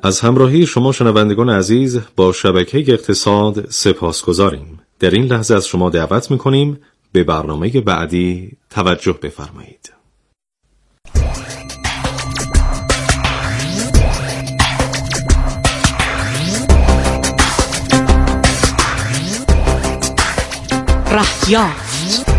از همراهی شما شنوندگان عزیز با شبکه اقتصاد سپاسگزاریم. در این لحظه از شما دعوت می‌کنیم به برنامه بعدی توجه بفرمایید. رهیافت.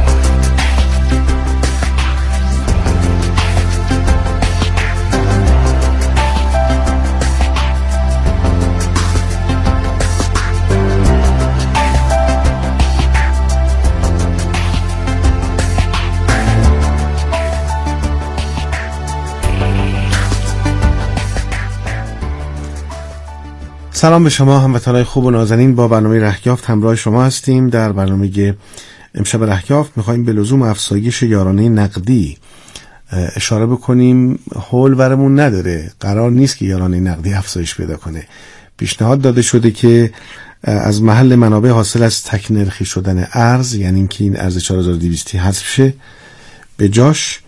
سلام به شما هموطنان خوب و نازنین. با برنامه رهیافت همراه شما هستیم. در برنامه امشب رهیافت میخوایم به لزوم افزایش یارانه نقدی اشاره بکنیم. حول ورمون نداره، قرار نیست که یارانه نقدی افزایش پیدا کنه. پیشنهاد داده شده که از محل منابع حاصل از تک نرخی شدن ارز، یعنی اینکه این ارز 4200 حذف شه، به جاش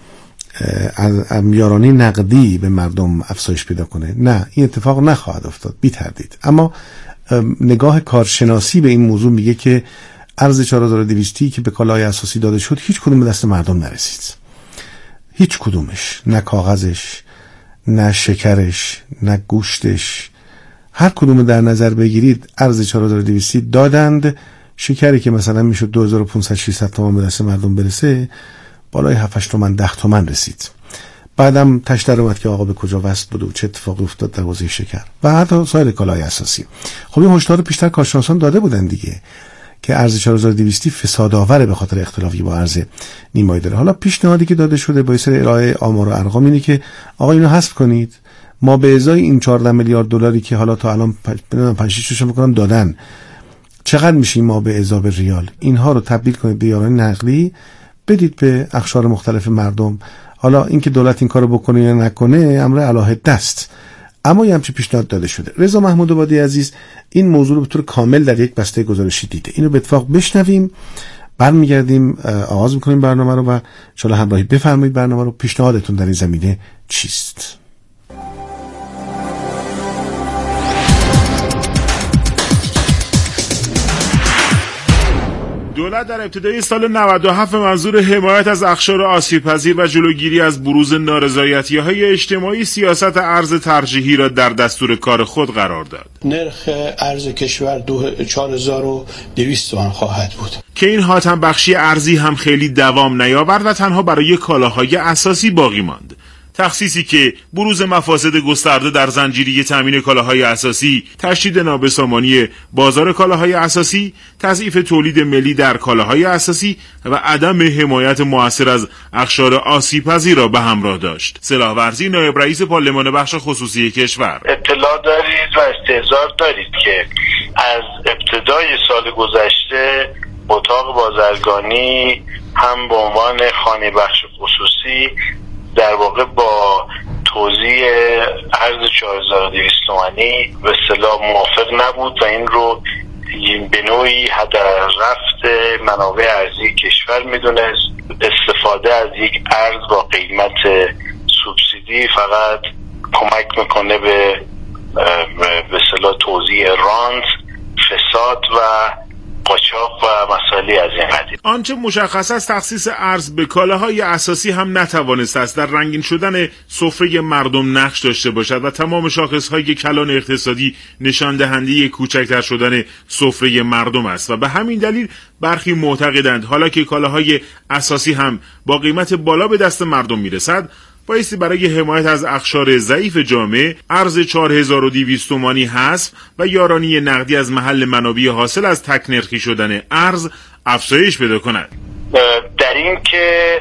یارانه نقدی به مردم افزایش پیدا کنه. نه، این اتفاق نخواهد افتاد بی تردید. اما نگاه کارشناسی به این موضوع میگه که ارز 4200 که به کالای اساسی داده شد هیچ کدوم به دست مردم نرسید. هیچ کدومش، نه کاغذش، نه شکرش، نه گوشتش. هر کدوم در نظر بگیرید ارز 4200 دادند. شکری که مثلا میشد 2500-600 تومان به دست مردم برسه، بالای 7-8 تومن 10 تومن رسید. بعدم تش در اومد که آقا به کجا وصل بود و چه اتفاقی افتاد در حوزه شکر و حتی سایر کالای اساسی. خب این هشدار پیشتر کارشناسان داده بودن دیگه که ارز 4200 فسادآور به خاطر اختلافی با ارز نیمایی داره. حالا پیشنهادی که داده شده با سر ارائه آمار و ارقام اینه که آقا اینو حذف کنید، ما به ازای این 14 میلیارد دلاری که حالا تا الان 5-6 میکنم دادن، چقدر میشه ما به اضافه ریال، اینها رو تبدیل کنید به یارانه نقدی، بدید به اقشار مختلف مردم. حالا اینکه دولت این کارو بکنه یا نکنه امر علاهده است، اما یه همچین پیشنهاد داده شده. رضا محمود آبادی عزیز این موضوع رو به طور کامل در یک بسته گزارشی دیده. اینو به اتفاق بشنویم، برمیگردیم آغاز میکنیم برنامه رو و ان شاءالله همراهی بفرمایید برنامه رو. پیشنهادتون در این زمینه چیست؟ دولت در ابتدای سال 97 منظور حمایت از اقشار آسیب‌پذیر و جلوگیری از بروز نارضایتی‌های اجتماعی سیاست ارز ترجیحی را در دستور کار خود قرار داد. نرخ ارز کشور 4200 تومان خواهد بود که این حاتم بخشی ارزی هم خیلی دوام نیاورد و تنها برای کالاهای اساسی باقی ماند. تخصیصی که بروز مفاسد گسترده در زنجیره تامین کالاهای اساسی، تشدید نابسامانی بازار کالاهای اساسی، تضعیف تولید ملی در کالاهای اساسی و عدم حمایت مؤثر از اقشار آسیب‌پذیر را به همراه داشت. سلاح‌ورزی نایب رئیس پارلمان بخش خصوصی کشور: اطلاع دارید و استحضار دارید که از ابتدای سال گذشته اتاق بازرگانی هم به عنوان خانه بخش خصوصی در واقع با توزیع ارز 4200 تومانی به اصطلاح موافق نبود و این رو به نوعی هدر رفت منابع ارزی کشور میدونست. استفاده از یک ارز با قیمت سوبسیدی فقط کمک میکنه به اصطلاح توزیع رانت، فساد و قاچاق و مسائلی از این قبیل. آنچه مشخص است تخصیص ارز به کالاهای اساسی هم نتوانسته است در رنگین شدن سفره مردم نقش داشته باشد و تمام شاخصهای کلان اقتصادی نشان دهنده کوچکتر شدن سفره مردم است و به همین دلیل برخی معتقدند حالا که کالاهای اساسی هم با قیمت بالا به دست مردم میرسد، بایستی برای حمایت از اقشار ضعیف جامعه ارز 4200 تومانی حذف و یارانه نقدی از محل منابع حاصل از تک نرخی شدن ارز افزایش پیدا کند. در این که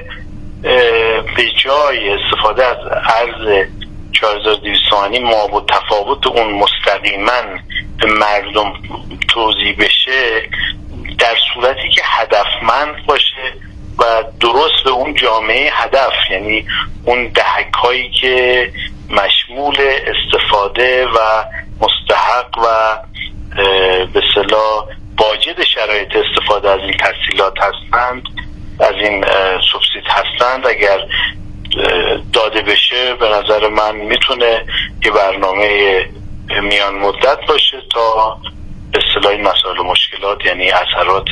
به جای استفاده از ارز 4200 تومانی ما با تفاوت اون مستقیما به مردم توزیع بشه، در صورتی که هدفمند باشه و درست به اون جامعه هدف، یعنی اون دهک‌هایی که مشمول استفاده و مستحق و به اصطلاح واجد شرایط استفاده از این تسهیلات هستند، از این سوبسید هستند، اگر داده بشه به نظر من میتونه یه برنامه میان مدت باشه تا به اصطلاح مسائل و مشکلات، یعنی اثرات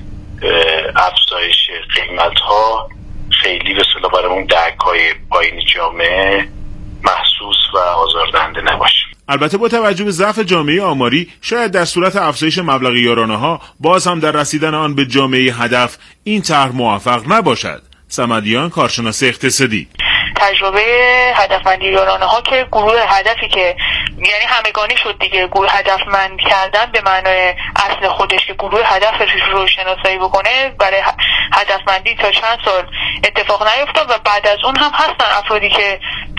افزایش قیمت ها خیلی به اصطلاح برای اون دهک‌های پایین جامعه محسوس و آزاردهنده نباشه. البته با توجه به ضعف جامعه آماری شاید در صورت افزایش مبلغ یارانه ها باز هم در رسیدن آن به جامعه هدف این طرح موفق نباشد. صمدیان، کارشناس اقتصادی: تجربه هدفمندی یارانه ها که گروه هدفی که یعنی همگانی شد دیگه، گروه هدفمند کردن به معنای اصل خودش که گروه هدف رو شناسایی بکنه برای هدفمندی تا چند سال اتفاق نیفتاد و بعد از اون هم هستن افرادی که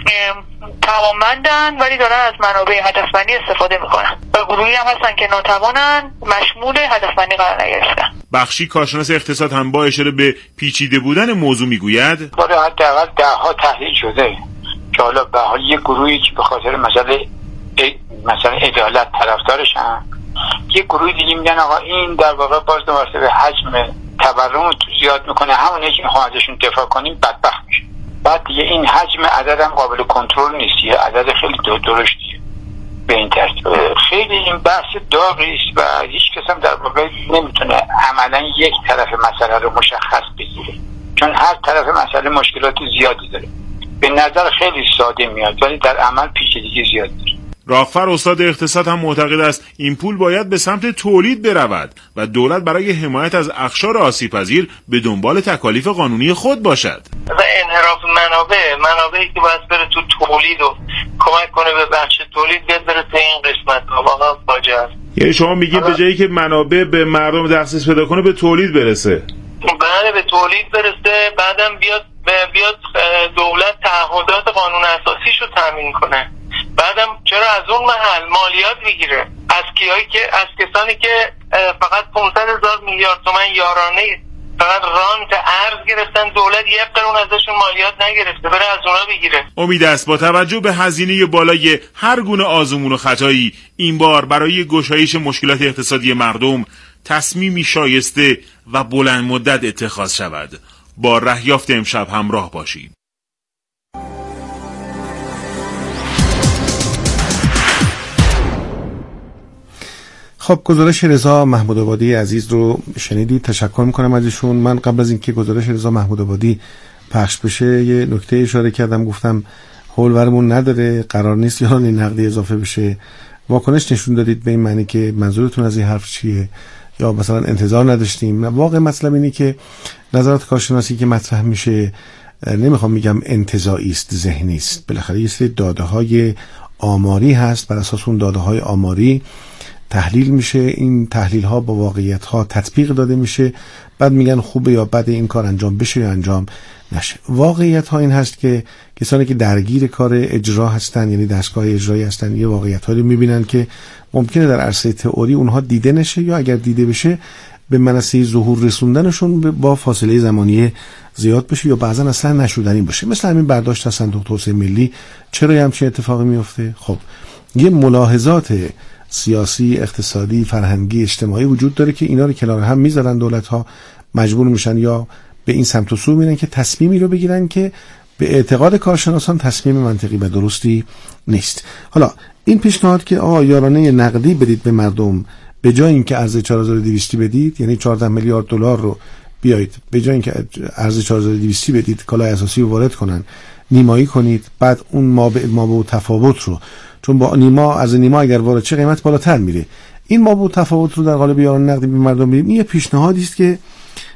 توانمندن ولی دارن از منابع هدفمندی استفاده میکنن و گروهی هم هستن که ناتوانن، مشمول هدفمندی قرار نگرفتن. بخشی، کارشناس اقتصاد، هم با اشاره به پیچیده بودن موضوع میگوید برای حداقل 10 تحلیل شده که حالا به حال یک گروهی که به خاطر مثلا عدالت طرفدارشن، یک گروه دیگه میگن آقا این در واقع باز دوباره به حجم تورم رو زیاد میکنه، همونه که میخوام ازشون دفاع کنیم بدبخت میشه. بعد دیگه این حجم عدد هم قابل کنترل نیست، یه عدد خیلی درشتیه. به این ترتیب خیلی این بحث داغی است و هیچ کس هم در واقع نمیتونه عملا یک طرف مسئله رو مشخص بگیره، چون هر طرف مسئله مشکلات زیادی داره. به نظر خیلی ساده میاد ولی در عمل پیچیدگی زیاد داره. راغفر، استاد اقتصاد، هم معتقد است این پول باید به سمت تولید برود و دولت برای حمایت از اقشار آسیب‌پذیر به دنبال تکالیف قانونی خود باشد. و انحراف منابعی که باید بره تو تولید و کمک کنه به بخش تولید بیاد بره تو این قسمت واقعا فاجعه است. یعنی شما میگید به جایی که منابع به مردم دسترسی پیدا کنه به تولید برسه؟ بله، به تولید برسه، بعدم بیاد دولت تعهدات قانون اساسیشو تامین کنه. بعدم چرا از اون محل مالیات بگیره از کسانی که فقط 500,000 میلیارد تومان یارانه فقط رانت ارز گرفتن، دولت یک قرون ازشون مالیات نگرفته، بره از اونا بگیره. امید است با توجه به هزینه بالای هر گونه آزمون و خطایی این بار برای گشایش مشکلات اقتصادی مردم تصمیمی شایسته و بلند مدت اتخاذ شود. با رهیافت امشب همراه باشید. خب، گزارش رضا محمود آبادی عزیز رو شنیدید، تشکر میکنم ازشون. من قبل از اینکه گزارش رضا محمود آبادی پخش بشه یه نکته اشاره کردم، گفتم حولورمون نداره، قرار نیست یارانه نقدی اضافه بشه. واکنش نشون دادید به این معنی که منظورتون از این حرف چیه، یا مثلا انتظار نداشتیم. واقع مطلب اینه که نظرات کارشناسی که مطرح میشه نمیخوام میگم انتزاعی است، ذهنی است. بالاخره یه سری داده‌های آماری هست، بر اساس اون داده‌های آماری تحلیل میشه، این تحلیل ها با واقعیت ها تطبیق داده میشه، بعد میگن خوبه یا بده این کار انجام بشه یا انجام نشه. واقعیت ها این هست که کسانی که درگیر کار اجرا هستن، یعنی دستگاه اجرایی هستن، یه واقعیت ها رو میبینن که ممکنه در عرصه تئوری اونها دیده نشه، یا اگر دیده بشه به منصه ظهور رسوندنشون با فاصله زمانی زیاد بشه یا بعضا اصلا نشدنی باشه. مثل همین برداشت از صندوق توسعه ملی. چرا همچین اتفاقی میفته؟ خب، یه ملاحظات سیاسی، اقتصادی، فرهنگی، اجتماعی وجود داره که اینا رو کنار هم میذارن، دولت‌ها مجبور میشن یا به این سمت و سو میرن که تصمیمی رو بگیرن که به اعتقاد کارشناسان تصمیم منطقی و درستی نیست. حالا این پیشنهاد که یارانه نقدی بدید به مردم به جای اینکه ارز 4200 بدید، یعنی 14 میلیارد دلار رو بیایید به جای اینکه ارز 4200 بدید کالای اساسی رو وارد کنن، نیمایی کنید، بعد اون مابع تفاوت رو، چون با نیما از نیما اگر وارد چه قیمت بالاتر میره، این مابع تفاوت رو در قالب یارانه نقدی به مردم بدیم. این یه پیشنهادی است که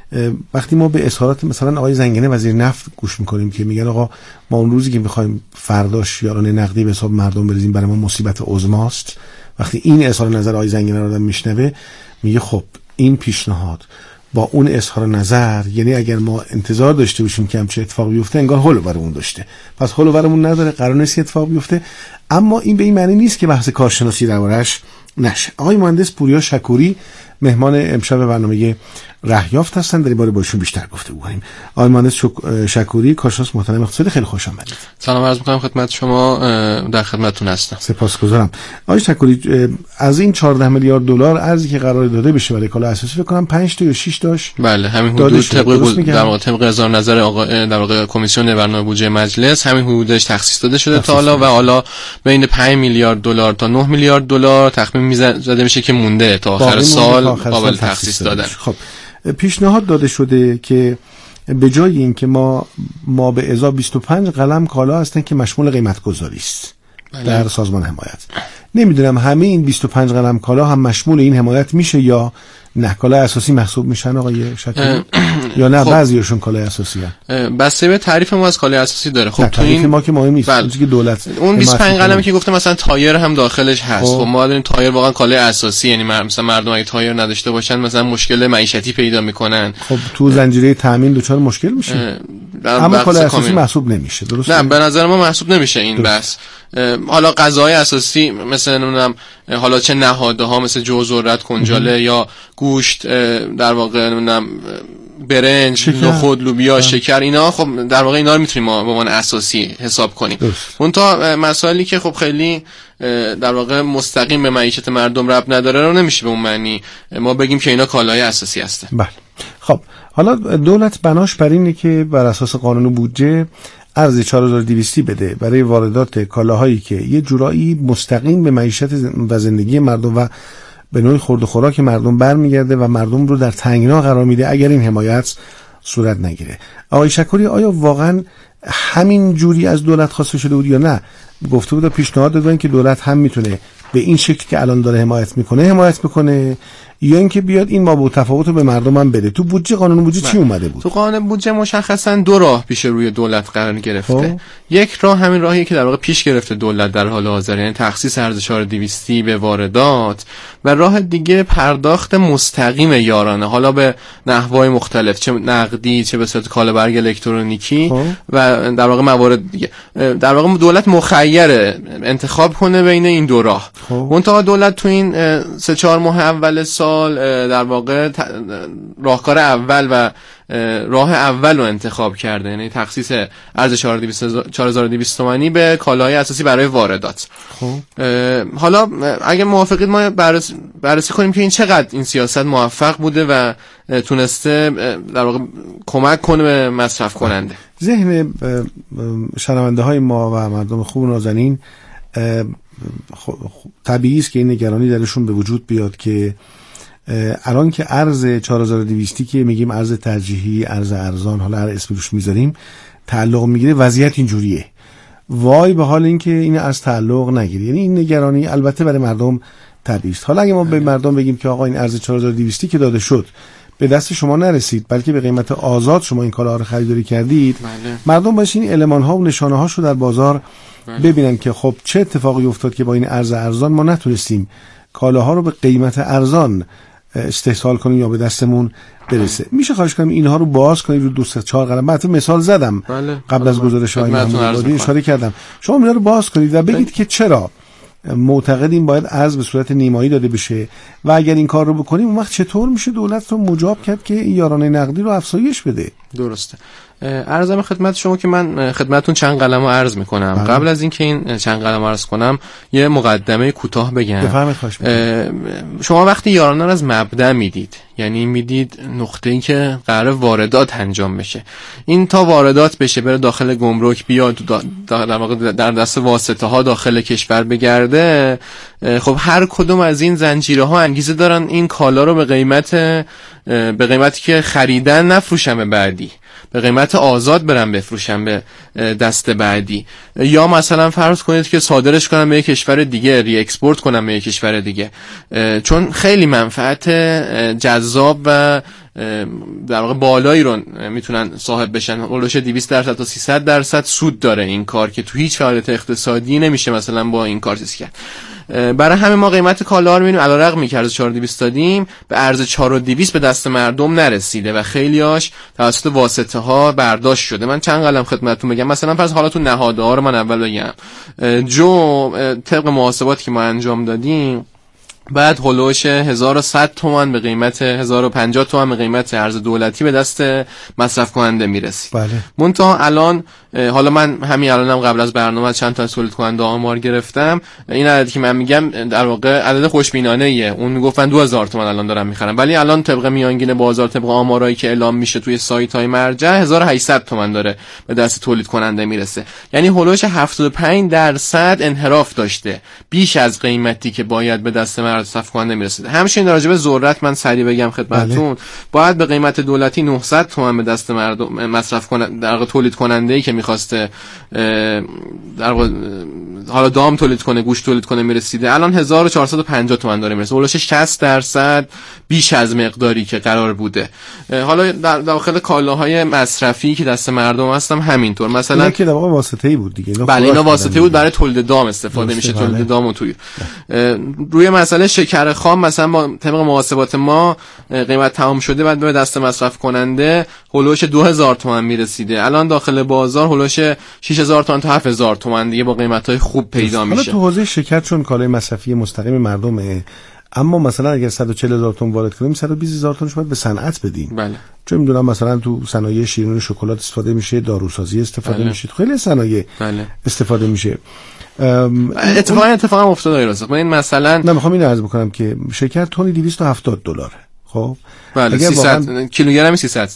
وقتی ما به اظهارات مثلا آقای زنگنه وزیر نفت گوش میکنیم که میگن آقا ما اون روزی که میخوایم فرداش یارانه نقدی به حساب مردم بریزیم برای ما مصیبت عظماست، وقتی این اظهار نظر آقای زنگنه رو آدم میشنوه میگه خب این پیشنهاد با اون اظهار نظر، یعنی اگر ما انتظار داشته باشیم که همچین اتفاق بیفته انگار حول برمون داشته، پس حول برمون نداره، قرار نیست اتفاق بیفته. اما این به این معنی نیست که بحث کارشناسی دربارش نشه. آقای مهندس پوریا شکوری مهمان امشب برنامه رهیافت هستن. در این باره باشون بیشتر گفتگو کنیم. آقای مهندس شکوری، کارشناس محترم اقتصادی، خیلی خوش آمدید. سلام عرض می‌کنم خدمت شما، در خدمتتون هستم. سپاسگزارم. آقای شکوری، از این 14 میلیارد دلار ارزی که قرار داده بشه برای کالا اساسی فکر کنم 5 تا یا 6 تاش بله همین حدود طبق اظهار نظر در واقع کمیسیون برنامه بودجه مجلس همین حدودش تخصیص داده شده تا حالا و حالا بین 5 میلیارد دلار تا 9 میلیارد دلار تخمین زده میشه که مونده تا آخر سال قابل تخصیص دادن. خب پیشنهاد داده شده که به جای این که ما به ازا 25 قلم کالا هستن که مشمول قیمت گذاری است در سازمان حمایت. نمیدونم همه این 25 قلم کالا هم مشمول این حمایت میشه یا نه کالای اساسی محسوب میشن آقای شکوری یا نه؟ خب بعضیاشون کالای اساسی هستن. بسته به تعریف ما از کالای اساسی داره. خب تو این ما که مهم نیست چیزی که دولت اون 25 قلمی که گفتم مثلا تایر هم داخلش هست. خب ما داریم تایر واقعا کالای اساسی، یعنی مثلا مردم اگه تایر نداشته باشن مثلا مشکل معیشتی پیدا میکنن. خب تو زنجیره تامین دچار مشکل میشه. اما کالای اساسی محسوب نمیشه، درسته؟ نه به نظر ما محسوب نمیشه این بس. حالا غذاهای اساسی مثلا نمیدونم حالا چه نهادها مثل جو، ذرت، کنجاله یا گوشت، در واقع نمیدونم برنج، نخود، لوبیا، شکر، اینا خب در واقع اینا رو میتونیم ما به عنوان اساسی حساب کنیم. اون تا مسائلی که خب خیلی در واقع مستقیم به معیشت مردم ربط نداره رو نمیشه به اون معنی ما بگیم که اینا کالای اساسی هستن. بله. خب حالا دولت بناش بر اینه که بر اساس قانون بودجه ارز 4200 بده برای واردات کالاهایی که یه جورایی مستقیم به معیشت و زندگی مردم و به نوعی خورد و خوراک مردم برمیگرده و مردم رو در تنگنا قرار میده اگر این حمایت صورت نگیره. آقای شکوری، آیا واقعا همین جوری از دولت خواسته شده بود یا نه؟ گفته بود پیشنهاد دادن که دولت هم میتونه به این شکل که الان داره حمایت میکنه یا اینکه بیاد این ما تفاوت رو به مردم هم بده؟ تو بودجه قانون بودجه چی اومده بود؟ تو قانون بودجه مشخصا دو راه پیش روی دولت قرار گرفته. یک راه همین راهیه که در واقع پیش گرفته دولت در حال حاضر، یعنی تخصیص ارز 4200 به واردات، و راه دیگه پرداخت مستقیم یارانه، حالا به نحوهای مختلف، چه نقدی چه به صورت کالابرگ الکترونیکی و در واقع موارد دیگه. در واقع دولت مخیره انتخاب کنه بین این دو راه. منتها دولت تو این 3-4 ماه اول سال در واقع راهکار اول و راه اول رو انتخاب کرده، یعنی تخصیص ارز 4200 تومانی به کالاهای اساسی برای واردات. حالا اگه موافقید ما بررسی کنیم که این چقدر این سیاست موفق بوده و تونسته در واقع کمک کنه به مصرف کننده. ذهن شنونده های ما و مردم خوب و نازنین طبیعی است که این نگرانی درشون به وجود بیاد که الان که ارز 4200 که میگیم ارز ترجیحی، ارز ارزان، حالا هر اسمی روش میذاریم، تعلق میگیره، وضعیت اینجوریه، وای به حال این که این از تعلق نگیره. یعنی این نگرانی البته برای مردم طبیعی است. حالا اگه ما به مردم بگیم که آقا این ارز 4200 که داده شد به دست شما نرسید بلکه به قیمت آزاد شما این کالاها رو خریداری کردید، مردم باید این المان ها و نشانه هاشو در بازار ببینن که خب چه اتفاقی افتاد که با این ارز ارزان ما نتونستیم کالاها رو به قیمت ارزان استحصال کنیم یا به دستمون برسه. میشه خواهش کنم اینها رو باز کنید رو 2-4 قلم. من مثال زدم قبل از گزارش های محمودی اشاره کردم. شما اینا رو باز کنید و بگید که چرا معتقدیم باید ارز به صورت نیمایی داده بشه و اگر این کار رو بکنیم اون وقت چطور میشه دولت رو مجاب کرد که این یارانه نقدی رو افزایش بده؟ درسته. عرضم خدمت شما که من خدمتتون چند قلمو عرض میکنم. قبل از اینکه این چند قلمو عرض کنم یه مقدمه کوتاه بگم. شما وقتی یارانه رو از مبدأ میدید، یعنی میدید نقطه‌ای که قرار واردات انجام بشه، این تا واردات بشه بره داخل گمرک بیاد در واقع در دست واسطه ها داخل کشور بگرده، خب هر کدوم از این زنجیره ها انگیزه دارن این کالا رو به قیمتی که خریدن نفروشن به بعدی، به قیمت آزاد برن بفروشن به دست بعدی، یا مثلا فرض کنید که صادرش کنن به یک کشور دیگه، ری اکسپورت کنن به یک کشور دیگه، چون خیلی منفعت جذاب و در واقع بالایی رو میتونن صاحب بشن. اولش 200% تا 300% سود داره این کار که تو هیچ حالت اقتصادی نمیشه مثلا با این کار چیز کرد. برای همه ما قیمت کالا رو می‌بینیم علیرغم که ارز 4200 دادیم به ارز 4200 به دست مردم نرسیده و خیلیاش توسط واسطه ها برداشت شده. من چند قلم خدمتتون بگم. مثلا فرض حالا تو نهادها رو من اول بگم. جو طبق محاسباتی که ما انجام دادیم بعد هولوش 1100 تومان به قیمت 1050 تومان به قیمت ارز دولتی به دست مصرف کننده میرسید. بله. منتها الان حالا من همین الانم قبل از برنامه چند تا تولید کننده آمار گرفتم، این عددی که من میگم در واقع عدد خوشبینانه ایه. اون میگفتن 2000 تومان الان دارن میخرن، ولی الان طبق میانگین بازار، طبق آمارایی که اعلام میشه توی سایت‌های مرجع 1800 تومان داره به دست تولید کننده میرسه. یعنی هولوش 75% انحراف داشته، بیش از قیمتی که باید به دست مصرف کننده میرسه. همچنین راجع به ذرت من سریع بگم خدمتتون، باید به قیمت دولتی 900 تومان به دست مصرف کننده در واقع تولید کننده‌ای که می‌خواسته در واقع حالا دام تولید کنه، گوشت تولید کنه میرسیده، الان 1450 تومان داره میرسه. هولوش 60% بیش از مقداری که قرار بوده. حالا در داخل کالاهای مصرفی که دست مردم هستم همینطور، مثلا اینا که در واقع واسطه‌ای بود دیگه. بله اینا واسطه‌ای بود، برای تولید دام استفاده میشه، تولید دام و توی روی مسئله شکر خام مثلا ما طبق محاسبات ما قیمت تمام شده بعد به دست مصرف کننده هولوش 2000 تومان میرسیده. الان داخل بازار هولوش 6000 تومان تا 7000 تومان دیگه با قیمت‌های خوب پیدا میشه. حالا تو حوزه شکر چون کالای مصرفی مستقیم مردمه، اما مثلا اگر 140000 تن وارد کنیم 120000 تنش باید به صنعت بدیم. بله. چون میدونم مثلا تو صنایع شیرینی شکلات استفاده میشه، داروسازی استفاده میشه، خیلی صنایع استفاده میشه. اتفاقا افتاد راسخ. من مثلا نه میخوام اینو عرض بکنم که شکر تونی $270. خب بله 300 کیلوگرم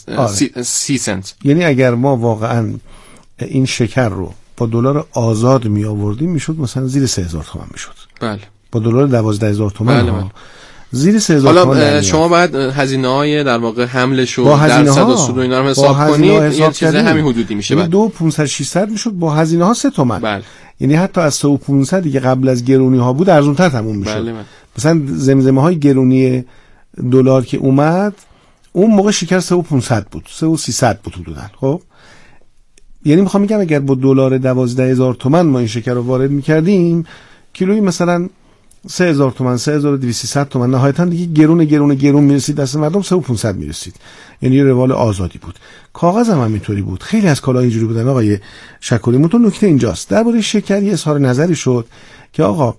30 سنت. یعنی اگر ما واقعا این شکر رو با دلار آزاد می آوردیم میشد مثلا زیر 3000 تومان میشد. بله. با دلار 12000 تومان. بله. زیر 3000 تومان. حالا شما بعد هزینه‌های در واقع حملش و درصد و سود و اینا رو حساب کنید، یه چیز همین حدودی میشه. بعد 2500 600 میشد با هزینه‌ها 3 تومان. بله. یعنی حتی از 3500 دیگه قبل از گرونی ها بود ارزان‌تر تموم میشد. بله. مثلا زمزمه‌های گرونی دلار که اومد اون موقع شکر 3500 بود، 3300 بود حدوداً. خب یعنی میخوام بگم اگر با دلار 12000 تومان ما این شکر رو وارد میکردیم، کیلویی مثلا 3000 تومان، 3200 تومان، نهایتا دیگه گرون میرسید دست مردم، 3500 میرسید. یعنی یه روال آزادی بود. کاغذ هم اینطوری بود. خیلی از کالا اینجوری بودن آقای شکوری. منتها نکته اینجاست، درباره شکر یه اظهار نظری شد که آقا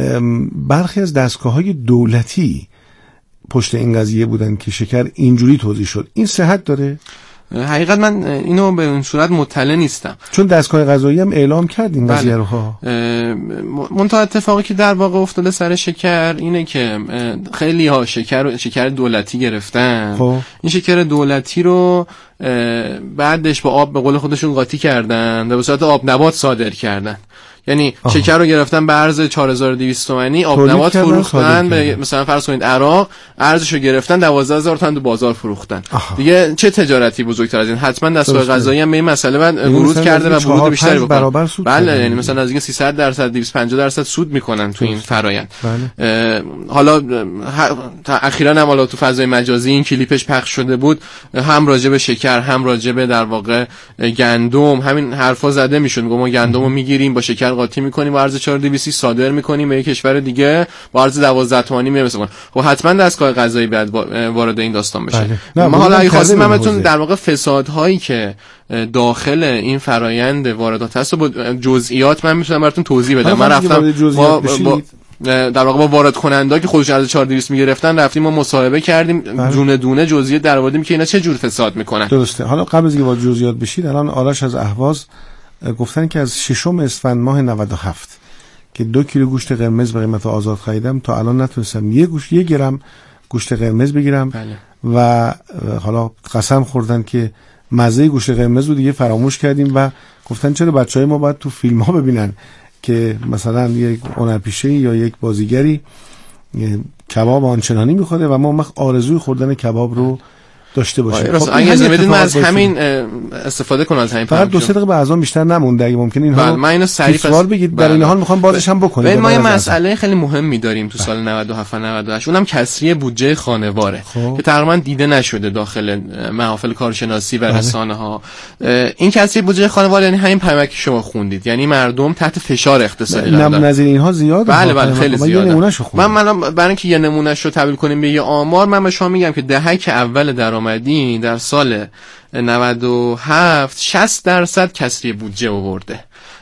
برخی از دستگاه‌های دولتی پشت این قضیه بودن که شکر اینجوری توزیع شد. این صحت داره؟ حقیقت من اینو به اون صورت مطلع نیستم، چون دستگاه قضایی هم اعلام کرد این قضیه رو ها. منتها اتفاقی که در واقع افتاده سر شکر اینه که خیلی ها شکر دولتی گرفتن. این شکر دولتی رو بعدش با آب به قول خودشون قاطی کردن و به صورت آب نبات صادر کردن. یعنی شکر رو گرفتن به ارز 4200 تومانی، آب نبات فروختن به مثلا فرض کنید عراق، ارزش رو گرفتن 12000 تومان تو بازار فروختن. دیگه چه تجارتی بزرگتر از این؟ حتما دستگاه قضایی هم به این مسئله بعد ورود کرده و ورود بیشتری بکنه. بله یعنی مثلا نزدیک 300% 250% سود میکنن تو این فرآیند. حالا اخیراً هم حالا تو فضای مجازی این کلیپش پخش شده بود، هم راجع به شکر هم راجع به در واقع گندم همین حرفا زده میشد. ما گندمو میگیریم با شکر قاطی میکنیم با ارز 4200 صادر میکنیم به یک کشور دیگه با ارز 12 تومانی میرسه. خب حتما دستگاه قضایی باید وارد این داستان بشه. ما حالا اگه خواستیم من بهتون در واقع فسادهایی که داخل این فرایند واردات هست و با جزئیات من میتونم براتون توضیح بدم. من رفتم در واقع با وارد کننده که خودش از 4200 میگرفتن رفتیم ما مصاحبه کردیم، دونه دونه جزئیات درآوردیم که اینا چه جور فساد میکنن. درسته. حالا قبل از اینکه وارد جزئیات بشید، الان آرش از اهواز گفتن که از 6 اسفند ماه 97 که 2 کیلو گوشت قرمز به قیمت آزاد خریدم، تا الان نتونستم یک گرم گوشت قرمز بگیرم. و حالا قسم خوردن که مزه گوشت قرمز رو دیگه فراموش کردیم و گفتن چرا بچهای ما باید تو فیلم ها ببینن که مثلا یک هنرپیشه یا یک بازیگری کباب آنچنانی میخوره و ما آرزوی خوردن کباب رو داشته باشیم. خب اگه اجازه بدید من از همین استفاده کنم، از همین فقط 2 دقیقه به اعضا بیشتر نمونده اگه ممکنه اینها من اینو سریع سوال بگید. در این حال میخوام بازش هم بکنید. ما یه مسئله خیلی مهمی داریم تو سال 97 و 98، اونم کسری بودجه خانواره که تقریبا دیده نشده داخل محافل کارشناسی و رسانه ها. این کسری بودجه خانواره یعنی همین پیامکی که شما خوندید، یعنی مردم تحت فشار اقتصادی قرار نظیر اینها زیاده. بله خیلی زیاده. من برای اینکه یه نمونهش رو تبدیل کنیم به یه آمار، من به شما میگم که دهک اول درآمدی در سال 97 60% کسری بودجه آورده.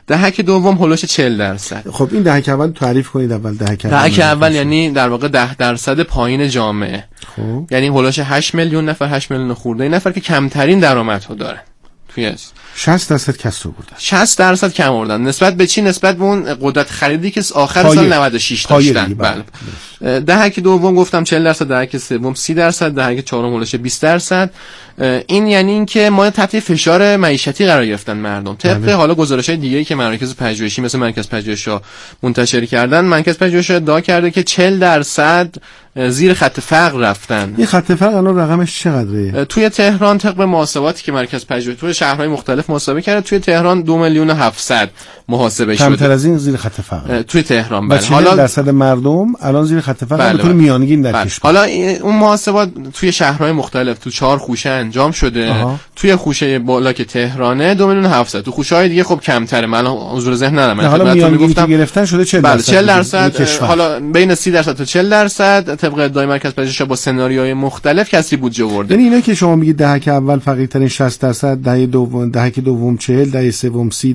دهک دوم هولوش 40%. خب این دهک اول تعریف کنید. اول دهک اول یعنی در واقع 10% پایین جامعه. خب یعنی هولوش 8 میلیون نفر، 8 میلیون خورده این نفر که کمترین درآمدها دارن. توی 60% کسر بردن. 60% کم آوردن. نسبت به چی؟ نسبت به اون قدرت خریدی که آخر سال 96 داشتن. بله. دهک دوم گفتم 40%، دهک سوم 30%، دهک چهارم هولوش 20%. این یعنی اینکه ما تحت فشار معیشتی قرار گرفتن مردم. طبق حالا گزارش‌های دیگه‌ای که مراکز پژوهشی مثل مرکز پژوهش‌ها منتشر کردن، مرکز پژوهش ادعا کرده که 40% زیر خط فقر رفتن. این خط فقر الان رقمش چقدره؟ توی تهران طبق محاسباتی که مرکز پژوهش توی شهرهای مختلف محاسبه کرده، توی تهران 2,700,000 محاسبه شده. کمتر از این زیر خط فقر توی تهران. بله. حالا درصد مردم الان زیر خط فقر به طور میانگین در کشور. حالا اون محاسبات توی شهرهای مختلف تو 4 خوشه انجام شده. توی خوشه بالا که تهرانه 2,700,000. تو خوشه‌های دیگه خب کمتره. من حضور ذهن ندارم. حالا میانگین که گرفتن شده 40%. بله 40%. حالا بین 30% تا 40% طبق ادعای مرکز پژوهش با سناریوهای مختلف کسری بودجه برده. یعنی اینا که شما میگید دهک اول فقیرترین 60%، دهک دوم 40%، دهک سوم 30%،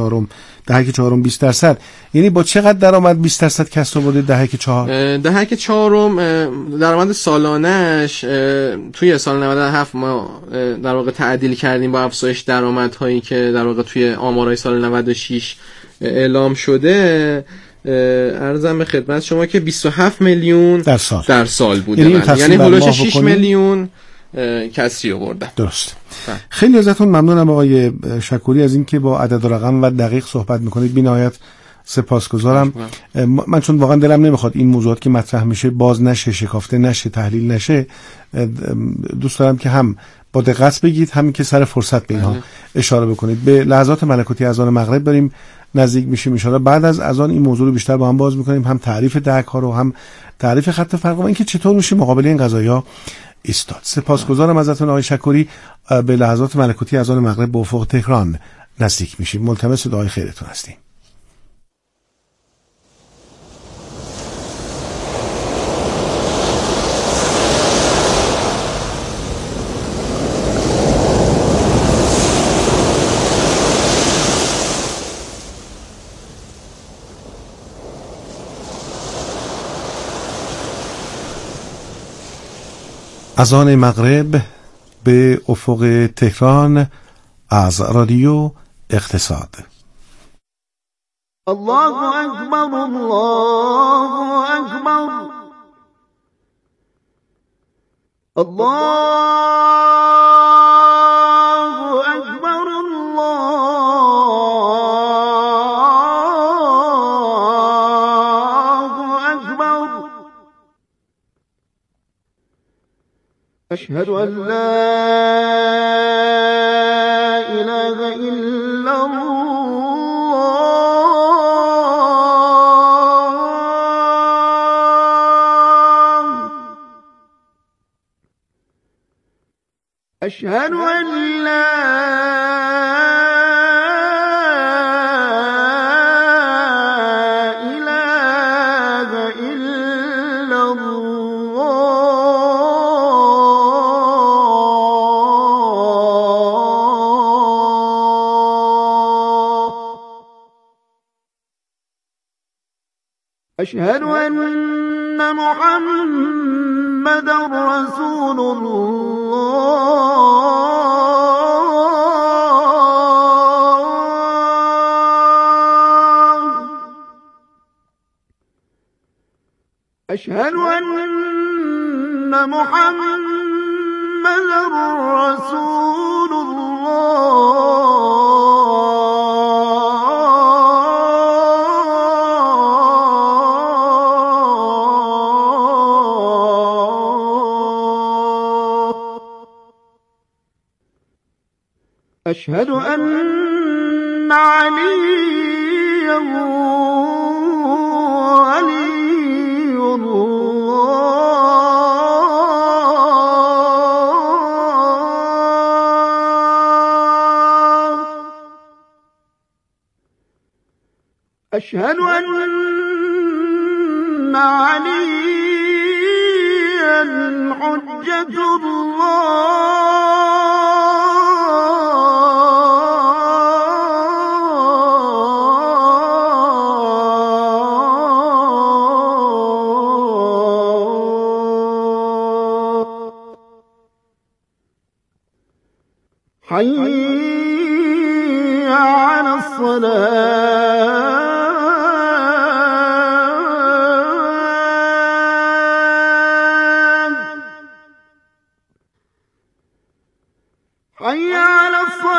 دهک چهارم 20%. یعنی با چقدر درآمد 20% کسر آورده دهک چهار؟ دهک چهارم درآمد سالانه‌اش توی سال 97 ما در واقع تعدیل کردیم با افزایش درآمدهایی که در واقع توی آمارهای سال 96 اعلام شده. عرضم به خدمت شما که 27 میلیون در سال بوده. یعنی هولوش 6 میلیون کسری آوردن. درست. خیلی ازتون ممنونم آقای شکوری از اینکه با عدد و رقم و دقیق صحبت میکنید. بی‌نهایت سپاسگزارم. من چون واقعا دلم نمیخواد این موضوعات که مطرح میشه باز نشه، شکافته نشه، تحلیل نشه. دوست دارم که هم با دقت بگید، همین که سر فرصت به اینها اشاره بکنید. به لحظات ملکوتی اذان مغرب داریم نزدیک میشیم. ان شاءالله بعد از اذان این موضوع رو بیشتر با هم باز میکنیم، هم تعریف دهک ها رو، هم تعریف خط فرق و اینکه چطور میشه مقابل این قضایا ایستاد. سپاسگزارم ازتون آقای شکوری. به لحظات ملکوتی اذان مغرب به افق تهران نزدیک میشیم. ملتمس دعای خیرتون هستیم. اذان مغرب به افق تهران از رادیو اقتصاد. الله اکبر، الله اکبر، الله اکبر، الله اکبر. اشهد ان لا اله الا الله. اشهد ان لا اله الا الله. اشهد ان محمدا رسول الله. اشهد ان محمدا رسول الله. اشهد ان عليا ولي الله. اشهد ان عليا حجة الله. الصلاة حي على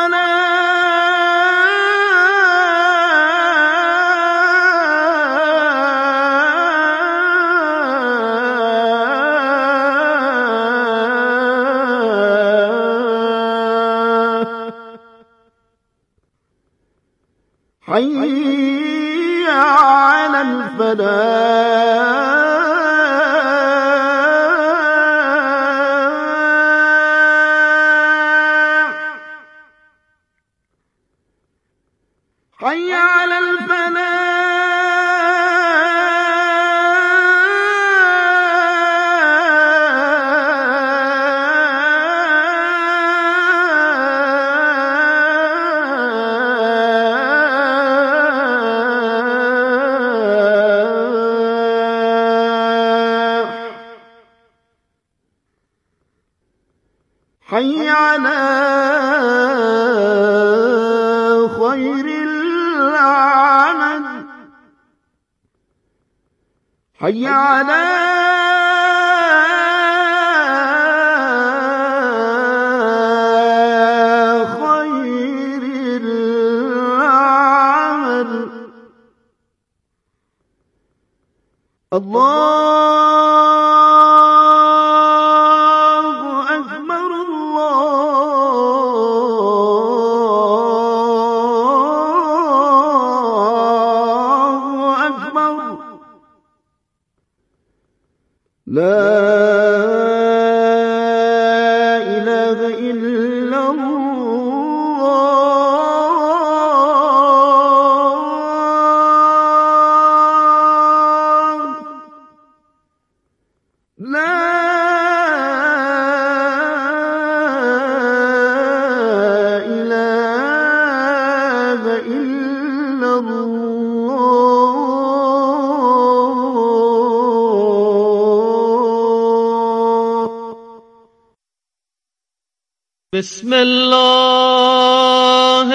حي على الفلاح حي على حي على خير العمل حي على خير العمل لا إله إلا الله لا إله إلا الله بسم الله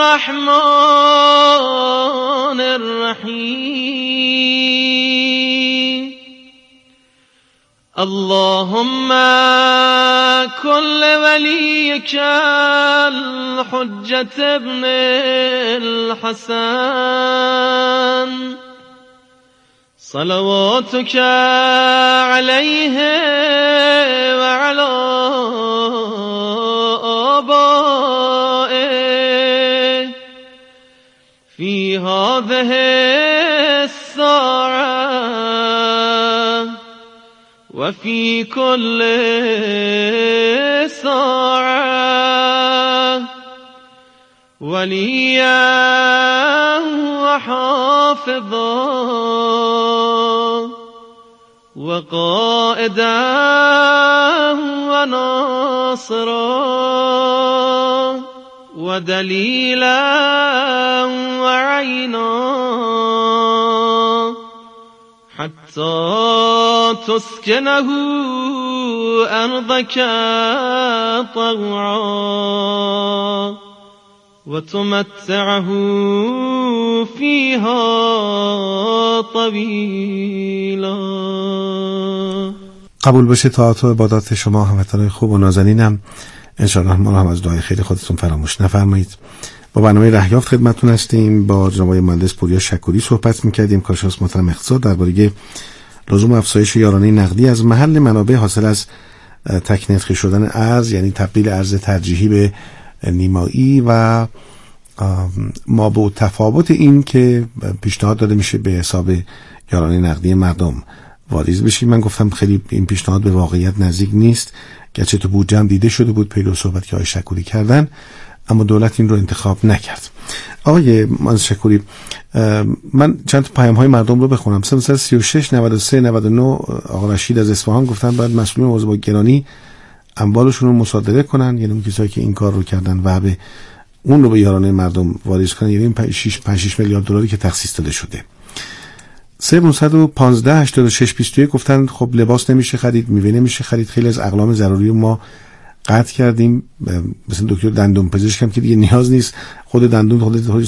الرحمن الرحيم اللهم كن لوليك الحجة ابن الحسن صلواتك عليه وعلى آبائه في هذه الساعة وفي كل ساعة وليا وحافظا وقائدا وناصرا ودليلا وعينا حتى تسكنه أرضك طوعا وتمتعه فيها طويلا. قبول بشه طاعت و عبادات شما هموطنان خوب و نازنینم. انشاءالله ما رو هم از دعای خیر خودتون فراموش نفرمایید. با برنامه رهیافت خدمتتون هستیم. با جناب مهندس پوریا شکوری صحبت می‌کردیم، کارشناس محترم اقتصاد، درباره لزوم افزایش یارانه نقدی از محل منابع حاصل از تکنرخی شدن ارز، یعنی تبدیل ارز ترجیحی به نیمایی و ما با تفاوت این که پیشنهاد داده میشه به حساب یارانه نقدی مردم واریز بشید. من گفتم خیلی این پیشنهاد به واقعیت نزدیک نیست، گرچه تو بودجه هم دیده شده بود پیرو صحبت که آقای شکوری کردن، اما دولت این رو انتخاب نکرد. آقای مهندس شکوری، من چند تا پیام‌های مردم رو بخونم. مثلا 36 93 99 آقا رشید از اصفهان گفتن باید مسئولین موضوع با گرانی اموالشون رو مصادره کنن، یعنی اون کسایی که این کار رو کردن و به اون رو به یارانه مردم واریز کنن، یعنی 5 میلیارد دلاری که تخصیص داده شده. 315 86 21 گفتن خب لباس نمیشه خرید، میوه نمیشه خرید، خیلی از اقلام ضروری ما قطع کردیم. مثلا دکتر دندون پزشکم که دیگه نیاز نیست خود دندون خودت